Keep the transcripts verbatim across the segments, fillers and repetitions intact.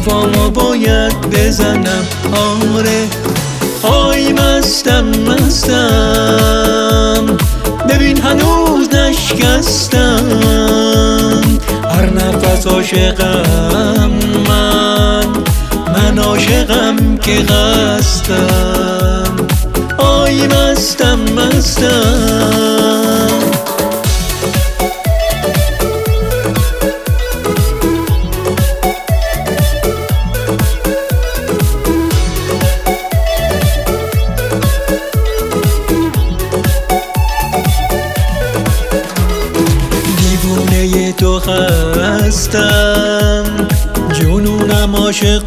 حرفامو باید بزنم. آره آی مستم مستم، ببین هنوز نشکستم. هر نفس عاشقم من، من عاشقم که هستم. آی مستم مستم. دیوونه تو هستم، جنونم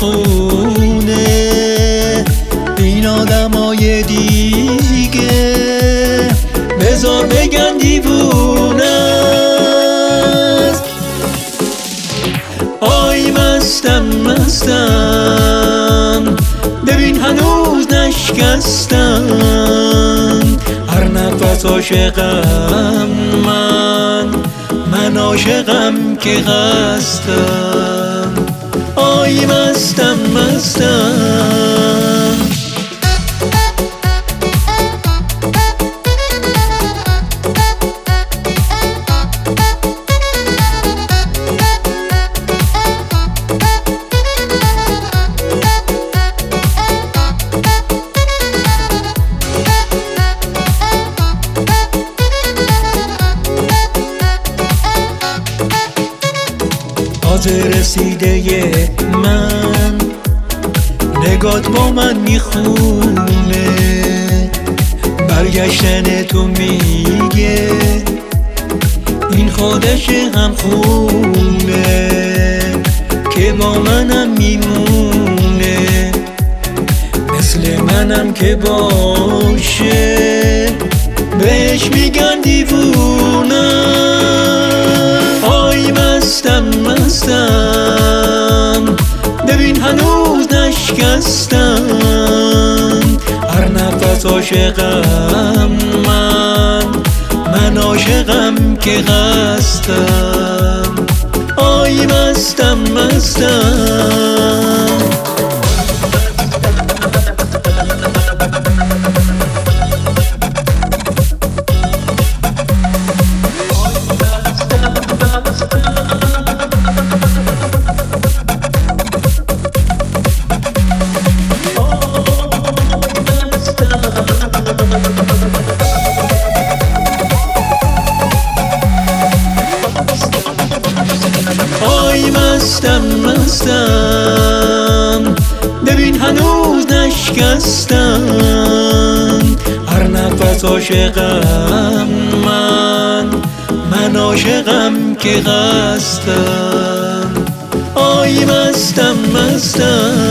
عاشقونه. این آدمای دیگه بذار بگن دیوونه است. آی مستم مستم، ببین هنوز نشکستم. هر نفس عاشقم من، من عاشقم که هستم. آی مستم مستم. تازه رسیده من، نگات با من میخونه. برگشتن تو میگه این خودش هم خونه، که با منم میمونه. مثل منم که باشه بهش میگن دیوونه. آی مستم مستم، ببین هنوز نشکستم. هر نفس عاشقم من، من عاشقم که هستم. آی مستم مستم. آی مستم مستم، ببین هنوز نشکستم. هر نفس عاشقم من، من عاشقم که هستم. آی مستم مستم.